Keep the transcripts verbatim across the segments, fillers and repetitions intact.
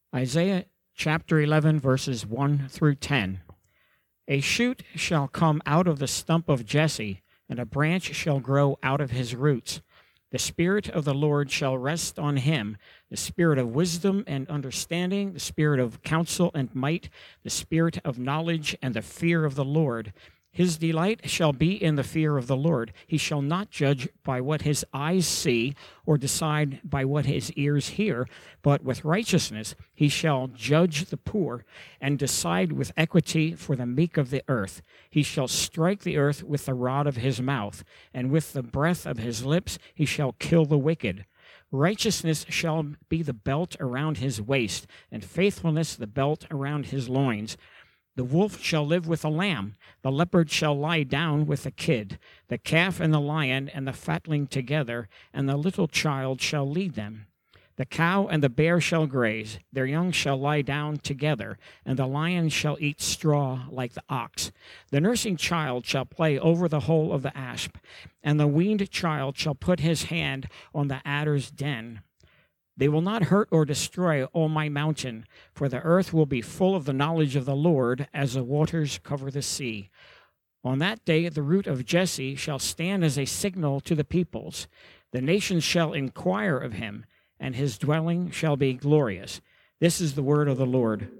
Isaiah chapter eleven, verses one through ten. A shoot shall come out of the stump of Jesse, and a branch shall grow out of his roots. The Spirit of the Lord shall rest on him, the Spirit of wisdom and understanding, the Spirit of counsel and might, the Spirit of knowledge and the fear of the Lord. His delight shall be in the fear of the Lord. He shall not judge by what his eyes see, or decide by what his ears hear, but with righteousness he shall judge the poor, and decide with equity for the meek of the earth. He shall strike the earth with the rod of his mouth, and with the breath of his lips he shall kill the wicked. Righteousness shall be the belt around his waist, and faithfulness the belt around his loins. The wolf shall live with the lamb, the leopard shall lie down with the kid, the calf and the lion and the fatling together, and the little child shall lead them. The cow and the bear shall graze, their young shall lie down together, and the lion shall eat straw like the ox. The nursing child shall play over the hole of the asp, and the weaned child shall put his hand on the adder's den. They will not hurt or destroy all my mountain, for the earth will be full of the knowledge of the Lord as the waters cover the sea. On that day the root of Jesse shall stand as a signal to the peoples. The nations shall inquire of him, and his dwelling shall be glorious. This is the word of the Lord.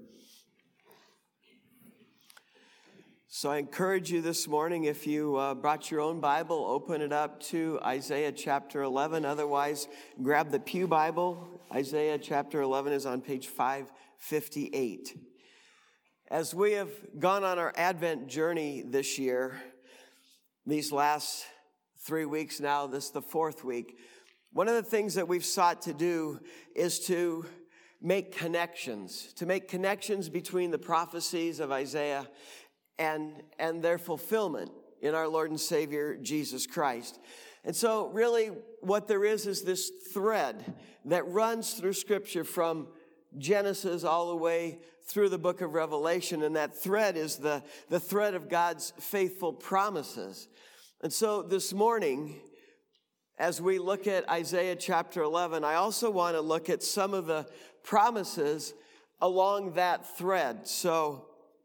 So I encourage you this morning, if you uh, brought your own Bible, open it up to Isaiah chapter eleven. Otherwise, grab the Pew Bible. Isaiah chapter eleven is on page five fifty-eight. As we have gone on our Advent journey this year, these last three weeks now, this is the fourth week, one of the things that we've sought to do is to make connections, to make connections between the prophecies of Isaiah and, and their fulfillment in our Lord and Savior, Jesus Christ. And so really what there is is this thread that runs through Scripture from Genesis all the way through the book of Revelation, and that thread is the, the thread of God's faithful promises. And so this morning, as we look at Isaiah chapter eleven, I also want to look at some of the promises along that thread. So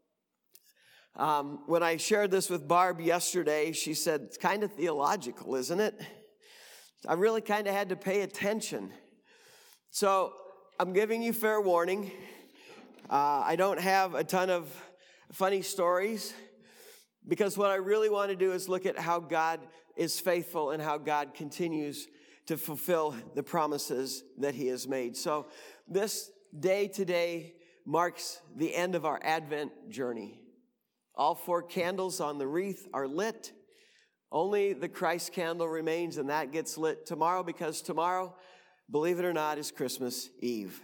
Um, when I shared this with Barb yesterday, she said, it's kind of theological, isn't it? I really kind of had to pay attention. So I'm giving you fair warning. Uh, I don't have a ton of funny stories, because what I really want to do is look at how God is faithful and how God continues to fulfill the promises that he has made. So this day today marks the end of our Advent journey. All four candles on the wreath are lit. Only the Christ candle remains, and that gets lit tomorrow, because tomorrow, believe it or not, is Christmas Eve.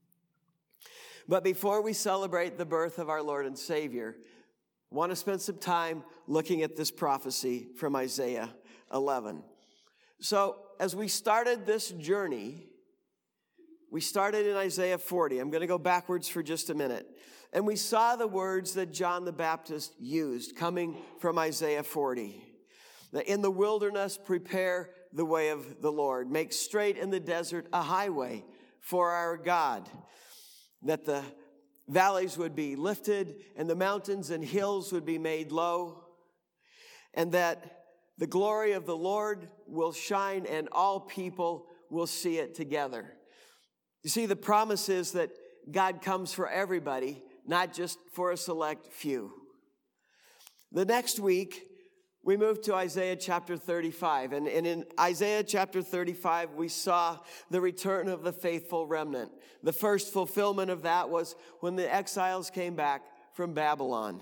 But before we celebrate the birth of our Lord and Savior, I want to spend some time looking at this prophecy from Isaiah eleven. So as we started this journey, we started in Isaiah forty. I'm going to go backwards for just a minute. And we saw the words that John the Baptist used coming from Isaiah forty. That in the wilderness, prepare the way of the Lord. Make straight in the desert a highway for our God. That the valleys would be lifted and the mountains and hills would be made low. And that the glory of the Lord will shine and all people will see it together. You see, the promise is that God comes for everybody, not just for a select few. The next week, we moved to Isaiah chapter thirty-five. And, and in Isaiah chapter thirty-five, we saw the return of the faithful remnant. The first fulfillment of that was when the exiles came back from Babylon.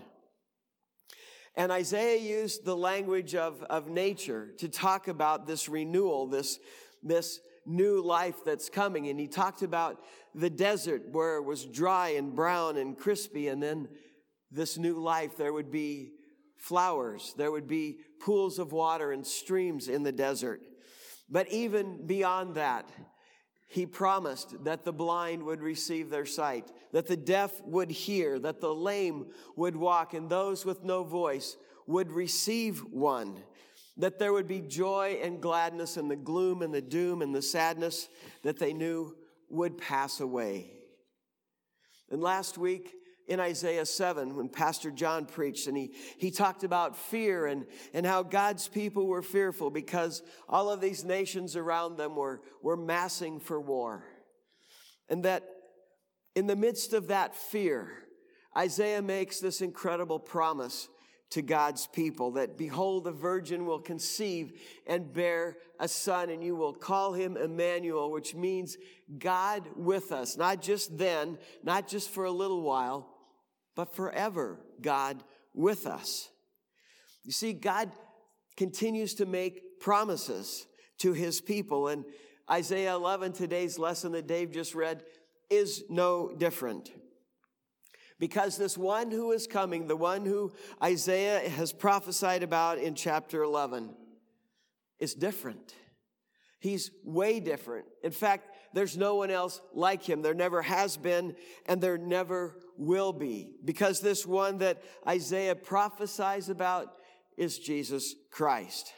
And Isaiah used the language of, of nature to talk about this renewal, this, this new life that's coming. And he talked about the desert where it was dry and brown and crispy, and then this new life, there would be flowers, there would be pools of water and streams in the desert. But even beyond that, he promised that the blind would receive their sight, that the deaf would hear, that the lame would walk, and those with no voice would receive one. That there would be joy and gladness, and the gloom and the doom and the sadness that they knew would pass away. And last week in Isaiah seven, when Pastor John preached, and he, he talked about fear and, and how God's people were fearful because all of these nations around them were, were massing for war. And that in the midst of that fear, Isaiah makes this incredible promise to God's people that, behold, the virgin will conceive and bear a son, and you will call him Emmanuel, which means God with us, not just then, not just for a little while, but forever God with us. You see, God continues to make promises to his people, and Isaiah eleven, today's lesson that Dave just read, is no different. Because this one who is coming, the one who Isaiah has prophesied about in chapter eleven, is different. He's way different. In fact, there's no one else like him. There never has been, and there never will be. Because this one that Isaiah prophesies about is Jesus Christ.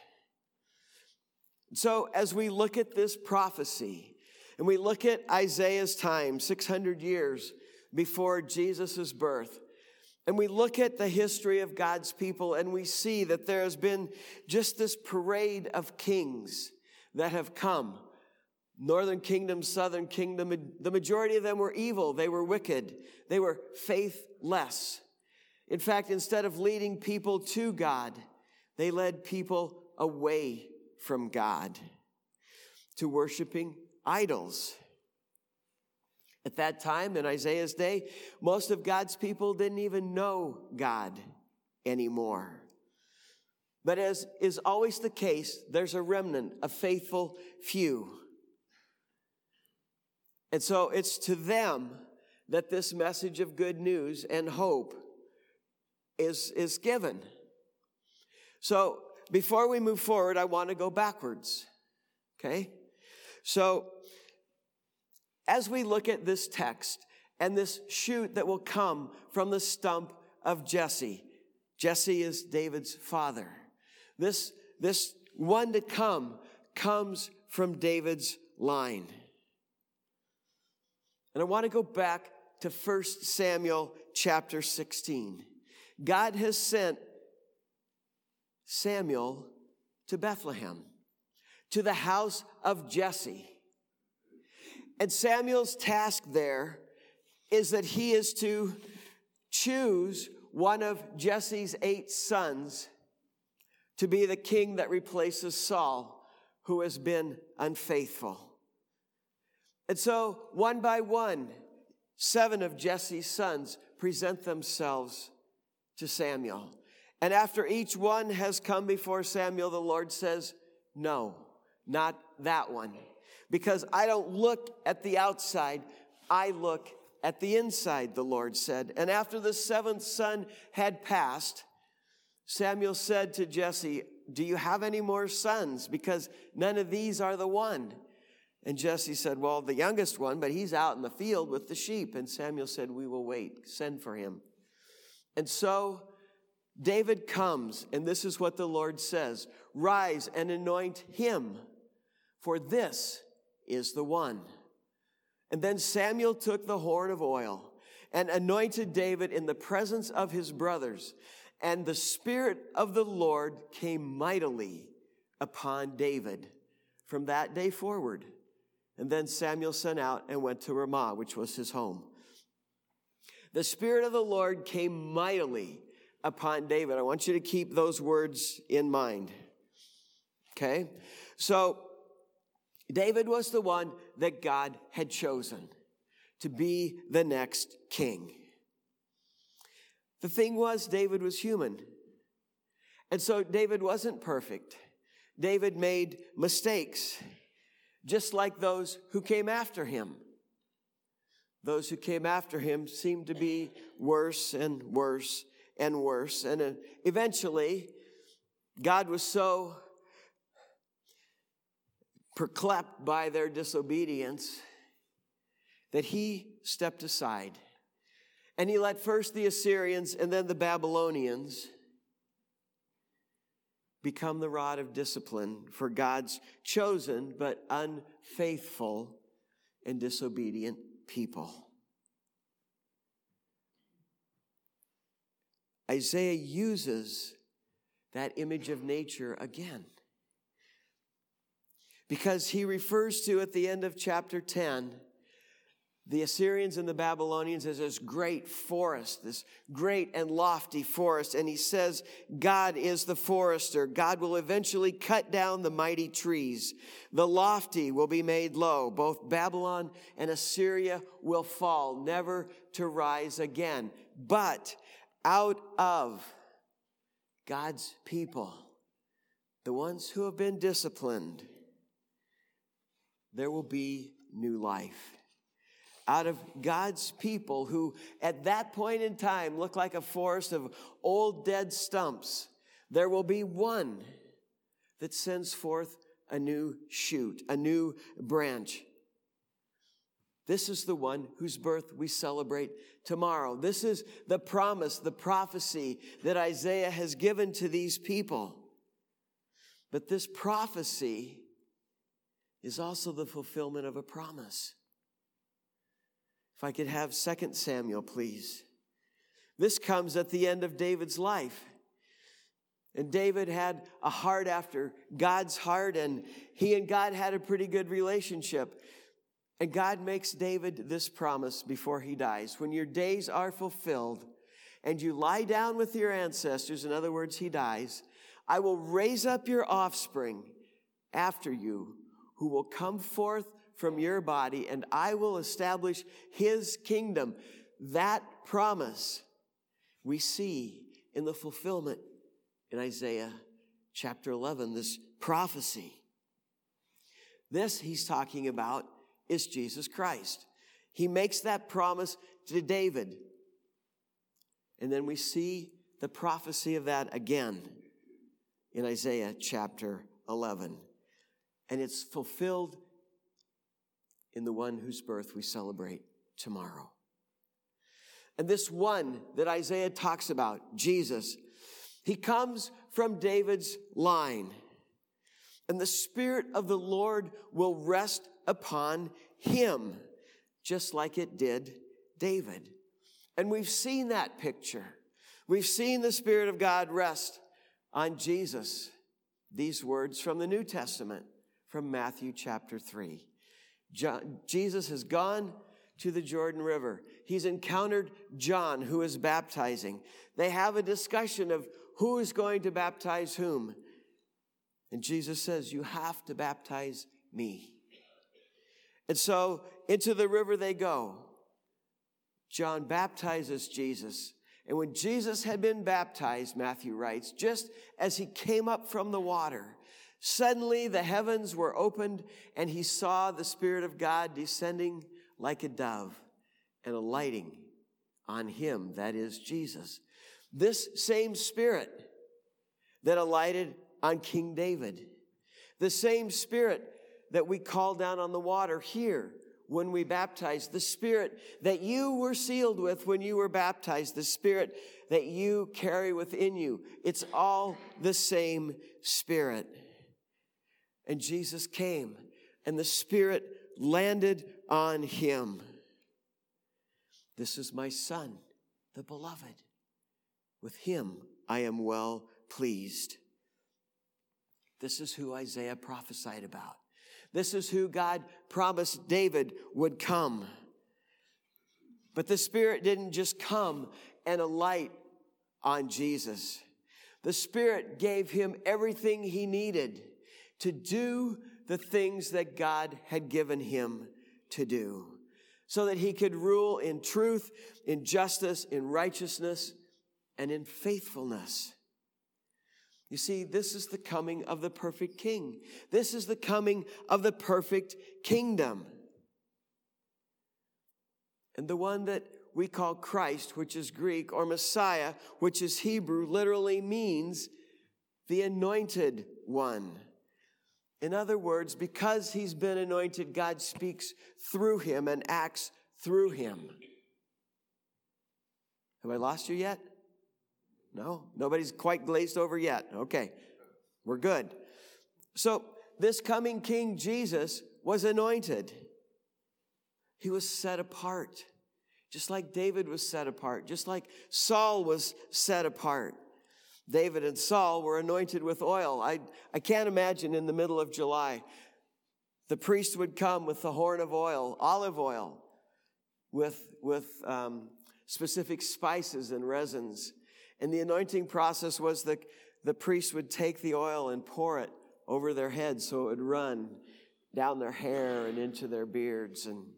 So as we look at this prophecy, and we look at Isaiah's time, six hundred years before Jesus' birth, and we look at the history of God's people, and we see that there has been just this parade of kings that have come. Northern kingdom, southern kingdom, the majority of them were evil. They were wicked. They were faithless. In fact, instead of leading people to God, they led people away from God to worshiping idols. At that time, in Isaiah's day, most of God's people didn't even know God anymore. But as is always the case, there's a remnant, a faithful few. And so it's to them that this message of good news and hope is, is given. So before we move forward, I want to go backwards. Okay? So as we look at this text and this shoot that will come from the stump of Jesse, Jesse is David's father. This, this one to come comes from David's line. And I want to go back to First Samuel chapter sixteen. God has sent Samuel to Bethlehem, to the house of Jesse. And Samuel's task there is that he is to choose one of Jesse's eight sons to be the king that replaces Saul, who has been unfaithful. And so, one by one, seven of Jesse's sons present themselves to Samuel. And after each one has come before Samuel, the Lord says, no, not that one. Because I don't look at the outside, I look at the inside, the Lord said. And after the seventh son had passed, Samuel said to Jesse, do you have any more sons? Because none of these are the one. And Jesse said, well, the youngest one, but he's out in the field with the sheep. And Samuel said, we will wait, send for him. And so David comes, and this is what the Lord says, rise and anoint him, for this is the one. And then Samuel took the horn of oil and anointed David in the presence of his brothers. And the Spirit of the Lord came mightily upon David from that day forward. And then Samuel sent out and went to Ramah, which was his home. The Spirit of the Lord came mightily upon David. I want you to keep those words in mind. Okay? So, David was the one that God had chosen to be the next king. The thing was, David was human. And so David wasn't perfect. David made mistakes, just like those who came after him. Those who came after him seemed to be worse and worse and worse. And eventually, God was so perplexed by their disobedience that he stepped aside. And he let first the Assyrians and then the Babylonians become the rod of discipline for God's chosen but unfaithful and disobedient people. Isaiah uses that image of nature again. Because he refers to, at the end of chapter ten, the Assyrians and the Babylonians as this great forest, this great and lofty forest. And he says, God is the forester. God will eventually cut down the mighty trees. The lofty will be made low. Both Babylon and Assyria will fall, never to rise again. But out of God's people, the ones who have been disciplined, there will be new life. Out of God's people who at that point in time look like a forest of old dead stumps, there will be one that sends forth a new shoot, a new branch. This is the one whose birth we celebrate tomorrow. This is the promise, the prophecy that Isaiah has given to these people. But this prophecy is also the fulfillment of a promise. If I could have Second Samuel, please. This comes at the end of David's life. And David had a heart after God's heart, and he and God had a pretty good relationship. And God makes David this promise before he dies. When your days are fulfilled and you lie down with your ancestors, in other words, he dies, I will raise up your offspring after you who will come forth from your body, and I will establish his kingdom. That promise we see in the fulfillment in Isaiah chapter eleven, this prophecy. This he's talking about is Jesus Christ. He makes that promise to David. And then we see the prophecy of that again in Isaiah chapter eleven. And it's fulfilled in the one whose birth we celebrate tomorrow. And this one that Isaiah talks about, Jesus, he comes from David's line. And the Spirit of the Lord will rest upon him, just like it did David. And we've seen that picture. We've seen the Spirit of God rest on Jesus. These words from the New Testament, from Matthew chapter three. John, Jesus has gone to the Jordan River. He's encountered John, who is baptizing. They have a discussion of who is going to baptize whom. And Jesus says, you have to baptize me. And so into the river they go. John baptizes Jesus. And when Jesus had been baptized, Matthew writes, just as he came up from the water, suddenly the heavens were opened, and he saw the Spirit of God descending like a dove and alighting on him, that is Jesus. This same Spirit that alighted on King David, the same Spirit that we call down on the water here when we baptize, the Spirit that you were sealed with when you were baptized, the Spirit that you carry within you. It's all the same Spirit. And Jesus came, and the Spirit landed on him. This is my Son, the beloved. With him I am well pleased. This is who Isaiah prophesied about. This is who God promised David would come. But the Spirit didn't just come and alight on Jesus. The Spirit gave him everything he needed to do the things that God had given him to do, so that he could rule in truth, in justice, in righteousness, and in faithfulness. You see, this is the coming of the perfect King. This is the coming of the perfect kingdom. And the one that we call Christ, which is Greek, or Messiah, which is Hebrew, literally means the anointed one. In other words, because he's been anointed, God speaks through him and acts through him. Have I lost you yet? No? Nobody's quite glazed over yet. Okay. We're good. So this coming King Jesus was anointed. He was set apart. just like David was set apart, just like Saul was set apart. David and Saul were anointed with oil. I, I can't imagine in the middle of July, the priest would come with the horn of oil, olive oil, with, with um, specific spices and resins. And the anointing process was that the priest would take the oil and pour it over their heads so it would run down their hair and into their beards, and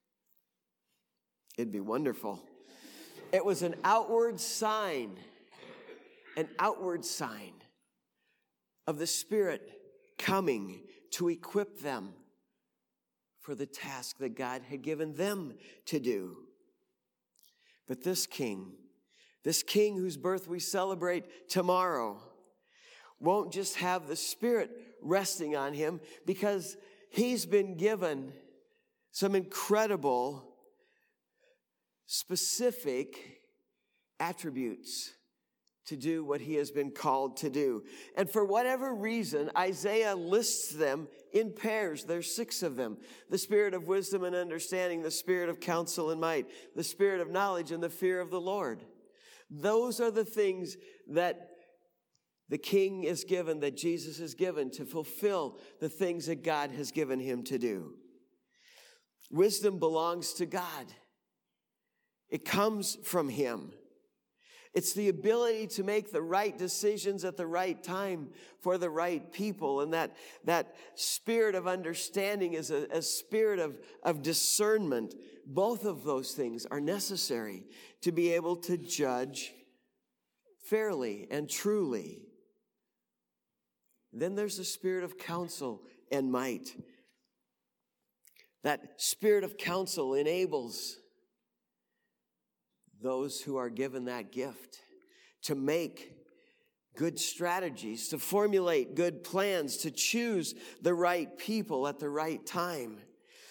it'd be wonderful. It was an outward sign, an outward sign of the Spirit coming to equip them for the task that God had given them to do. But this king, this king whose birth we celebrate tomorrow, won't just have the Spirit resting on him, because he's been given some incredible, specific attributes to do what he has been called to do. And for whatever reason, Isaiah lists them in pairs. There's six of them. The spirit of wisdom and understanding, the spirit of counsel and might, the spirit of knowledge and the fear of the Lord. Those are the things that the king is given, that Jesus is given to fulfill the things that God has given him to do. Wisdom belongs to God. It comes from him. It's the ability to make the right decisions at the right time for the right people. And that, that spirit of understanding is a, a spirit of, of discernment. Both of those things are necessary to be able to judge fairly and truly. Then there's the spirit of counsel and might. That spirit of counsel enables those who are given that gift to make good strategies, to formulate good plans, to choose the right people at the right time.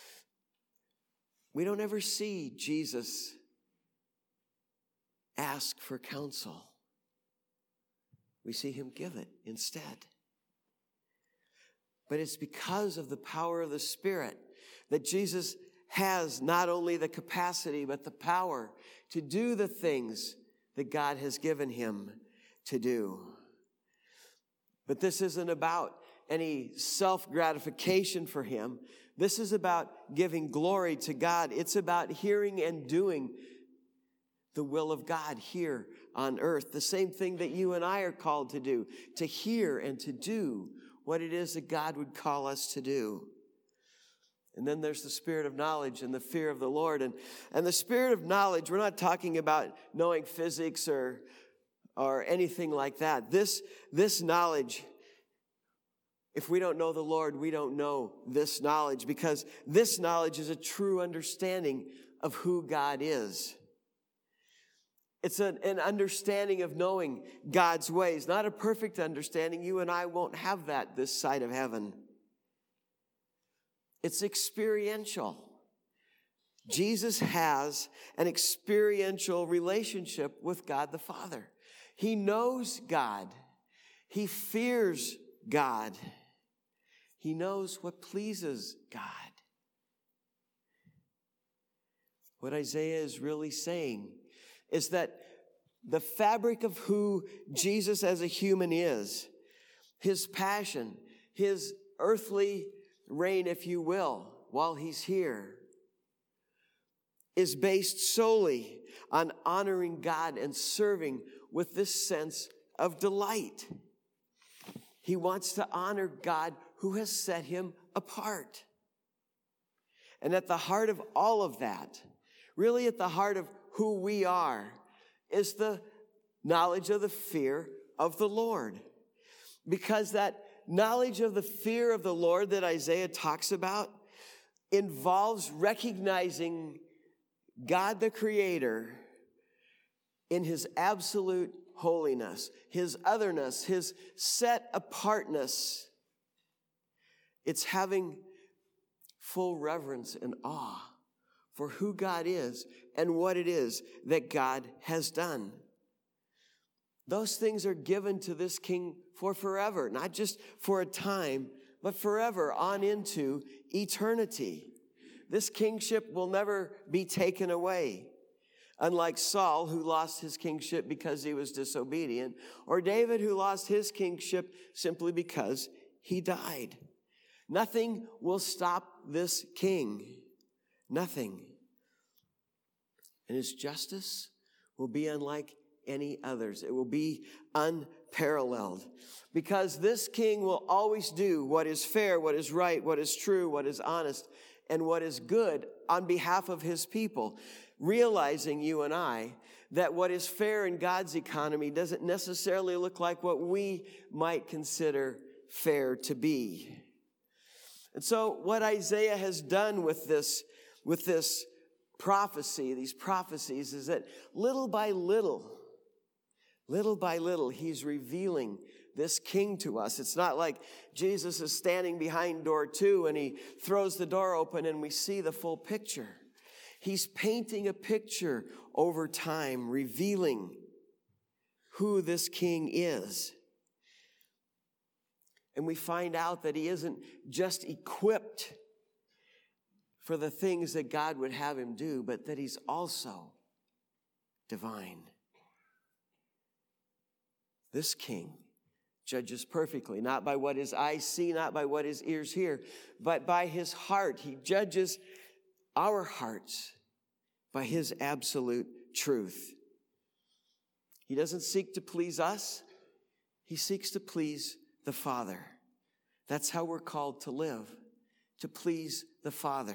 We don't ever see Jesus ask for counsel. We see him give it instead. But it's because of the power of the Spirit that Jesus has not only the capacity, but the power to do the things that God has given him to do. But this isn't about any self-gratification for him. This is about giving glory to God. It's about hearing and doing the will of God here on earth. The same thing that you and I are called to do, to hear and to do what it is that God would call us to do. And then there's the spirit of knowledge and the fear of the Lord. And, and the spirit of knowledge, we're not talking about knowing physics or, or anything like that. This, this knowledge, if we don't know the Lord, we don't know this knowledge, because this knowledge is a true understanding of who God is. It's an, an understanding of knowing God's ways, not a perfect understanding. You and I won't have that this side of heaven. It's experiential. Jesus has an experiential relationship with God the Father. He knows God. He fears God. He knows what pleases God. What Isaiah is really saying is that the fabric of who Jesus as a human is, his passion, his earthly reign, if you will, while he's here, is based solely on honoring God and serving with this sense of delight. He wants to honor God who has set him apart. And at the heart of all of that, really at the heart of who we are, is the knowledge of the fear of the Lord. Because that knowledge of the fear of the Lord that Isaiah talks about involves recognizing God the Creator in his absolute holiness, his otherness, his set apartness. It's having full reverence and awe for who God is and what it is that God has done. Those things are given to this king for forever, not just for a time, but forever on into eternity. This kingship will never be taken away. Unlike Saul, who lost his kingship because he was disobedient, or David, who lost his kingship simply because he died. Nothing will stop this king. Nothing. And his justice will be unlike any others. It will be unparalleled. Because this king will always do what is fair, what is right, what is true, what is honest, and what is good on behalf of his people. Realizing, you and I, that what is fair in God's economy doesn't necessarily look like what we might consider fair to be. And so what Isaiah has done with this, with this prophecy, these prophecies, is that little by little, little by little, he's revealing this king to us. It's not like Jesus is standing behind door two and he throws the door open and we see the full picture. He's painting a picture over time, revealing who this king is. And we find out that he isn't just equipped for the things that God would have him do, but that he's also divine. This king judges perfectly, not by what his eyes see, not by what his ears hear, but by his heart. He judges our hearts by his absolute truth. He doesn't seek to please us. He seeks to please the Father. That's how we're called to live, to please the Father.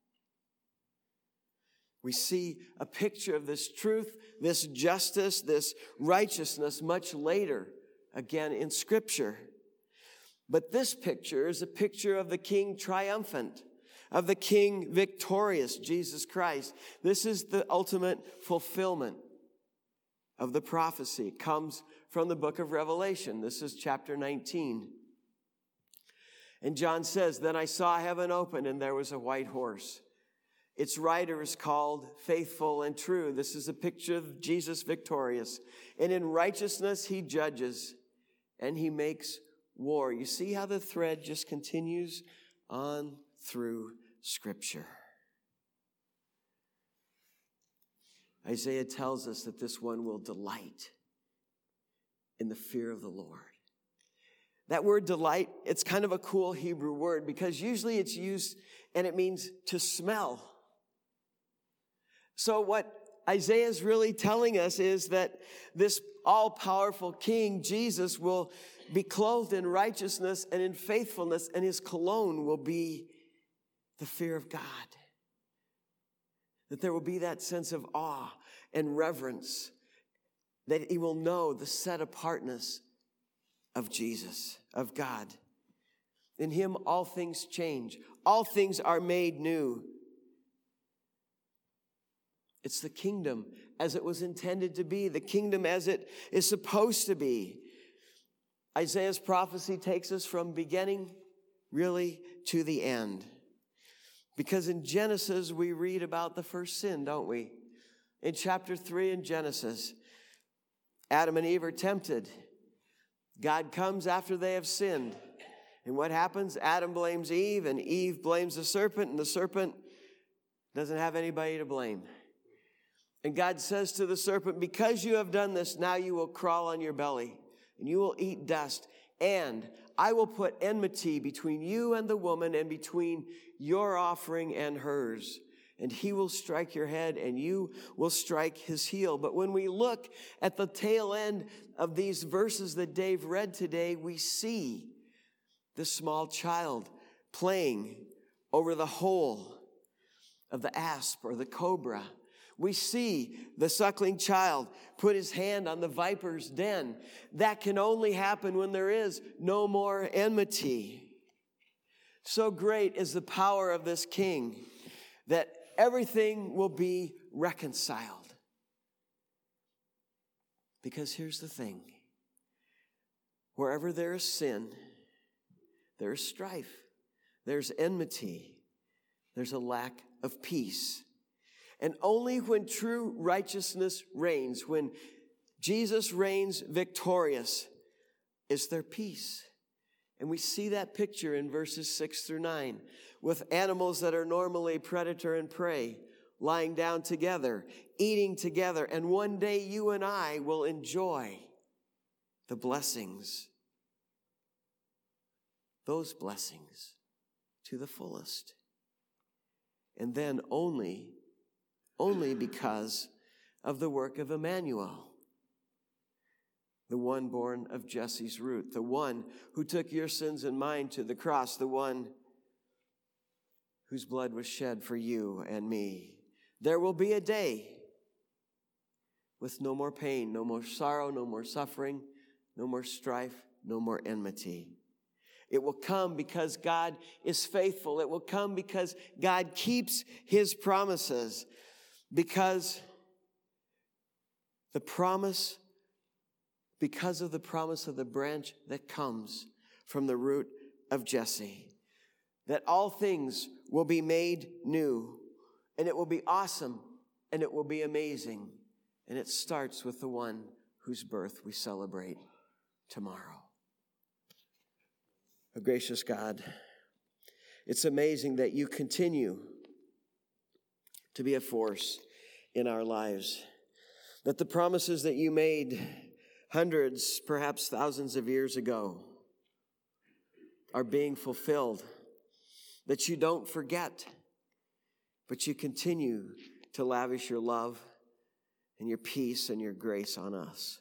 We see a picture of this truth, this justice, this righteousness much later, again in Scripture. But this picture is a picture of the King triumphant, of the King victorious, Jesus Christ. This is the ultimate fulfillment of the prophecy. It comes from the book of Revelation. This is chapter nineteen. And John says, "Then I saw heaven open, and there was a white horse. Its rider is called Faithful and True." This is a picture of Jesus victorious. "And in righteousness he judges, and he makes war." You see how the thread just continues on through Scripture. Isaiah tells us that this one will delight in the fear of the Lord. That word delight, it's kind of a cool Hebrew word because usually it's used and it means to smell. So what Isaiah is really telling us is that this all-powerful King, Jesus, will be clothed in righteousness and in faithfulness, and his cologne will be the fear of God. That there will be that sense of awe and reverence, that he will know the set-apartness of Jesus, of God. In him, all things change. All things are made new. It's the kingdom as it was intended to be, the kingdom as it is supposed to be. Isaiah's prophecy takes us from beginning really to the end. Because in Genesis, we read about the first sin, don't we? In chapter three in Genesis, Adam and Eve are tempted. God comes after they have sinned. And what happens? Adam blames Eve, and Eve blames the serpent, and the serpent doesn't have anybody to blame. And God says to the serpent, "Because you have done this, now you will crawl on your belly, and you will eat dust, and I will put enmity between you and the woman, and between your offering and hers. And he will strike your head, and you will strike his heel." But when we look at the tail end of these verses that Dave read today, we see the small child playing over the hole of the asp or the cobra. We see the suckling child put his hand on the viper's den. That can only happen when there is no more enmity. So great is the power of this king that everything will be reconciled. Because here's the thing. Wherever there is sin, there is strife. There's enmity. There's a lack of peace. And only when true righteousness reigns, when Jesus reigns victorious, is there peace. And we see that picture in verses six through nine with animals that are normally predator and prey lying down together, eating together, and one day you and I will enjoy the blessings, those blessings to the fullest. And then only, only because of the work of Emmanuel, the one born of Jesse's root, the one who took your sins and mine to the cross, the one whose blood was shed for you and me. There will be a day with no more pain, no more sorrow, no more suffering, no more strife, no more enmity. It will come because God is faithful. It will come because God keeps his promises. Because the promise, because of the promise of the branch that comes from the root of Jesse, that all things will be made new, and it will be awesome, and it will be amazing. And it starts with the one whose birth we celebrate tomorrow. Oh, gracious God, it's amazing that you continue to be a force in our lives, that the promises that you made hundreds, perhaps thousands of years ago are being fulfilled, that you don't forget, but you continue to lavish your love and your peace and your grace on us.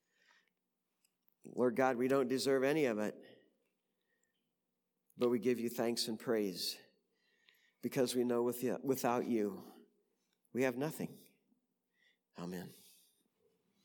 Lord God, we don't deserve any of it, but we give you thanks and praise because we know with you, without you, we have nothing. Amen.